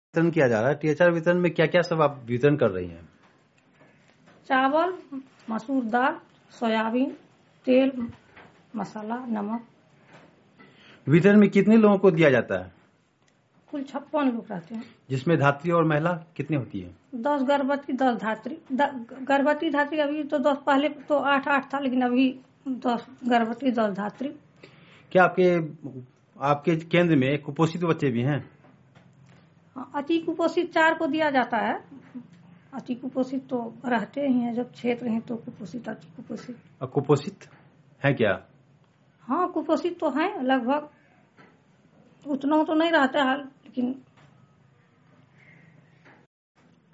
वितरण किया जा रहा है। टीएचआर वितरण में क्या क्या सब आप वितरण कर रही हैं? चावल, मसूर दाल, सोयाबीन, तेल, मसाला, नमक। वितरण में कितने लोगों को दिया जाता है? कुल 56 लोग रहते हैं, जिसमें धात्री और महिला कितनी होती है? 10 गर्भवती, 10 धात्री। गर्भवती धात्री अभी तो 10, पहले तो 8 था, लेकिन अभी 10 गर्भवती, 10 धात्री। क्या आपके केंद्र में कुपोषित बच्चे भी हैं? अति कुपोषित 4 को दिया जाता है। अति कुपोषित तो रहते ही हैं, जब क्षेत्र हैं तो कुपोषित, अति कुपोषित। कुपोषित है क्या? हाँ, कुपोषित तो हैं, लगभग उतना तो नहीं रहता है, लेकिन